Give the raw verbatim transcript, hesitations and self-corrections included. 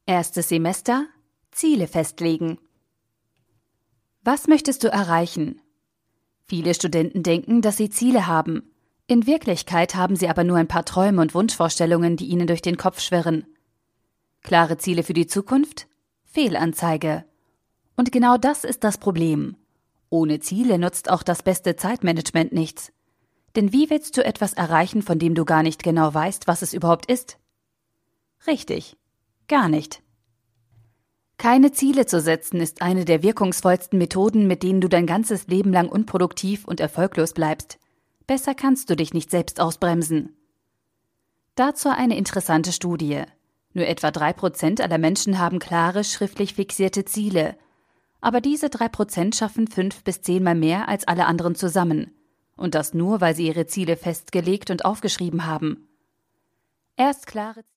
Erstes Semester: Ziele festlegen. Was möchtest du erreichen? Viele Studenten denken, dass sie Ziele haben. In Wirklichkeit haben sie aber nur ein paar Träume und Wunschvorstellungen, die ihnen durch den Kopf schwirren. Klare Ziele für die Zukunft? Fehlanzeige. Und genau das ist das Problem. Ohne Ziele nutzt auch das beste Zeitmanagement nichts. Denn wie willst du etwas erreichen, von dem du gar nicht genau weißt, was es überhaupt ist? Richtig, gar nicht. Keine Ziele zu setzen ist eine der wirkungsvollsten Methoden, mit denen du dein ganzes Leben lang unproduktiv und erfolglos bleibst. Besser kannst du dich nicht selbst ausbremsen. Dazu eine interessante Studie. Nur etwa drei Prozent aller Menschen haben klare, schriftlich fixierte Ziele. Aber diese drei Prozent schaffen fünf bis zehnmal mehr als alle anderen zusammen. Und das nur, weil sie ihre Ziele festgelegt und aufgeschrieben haben. Erst klare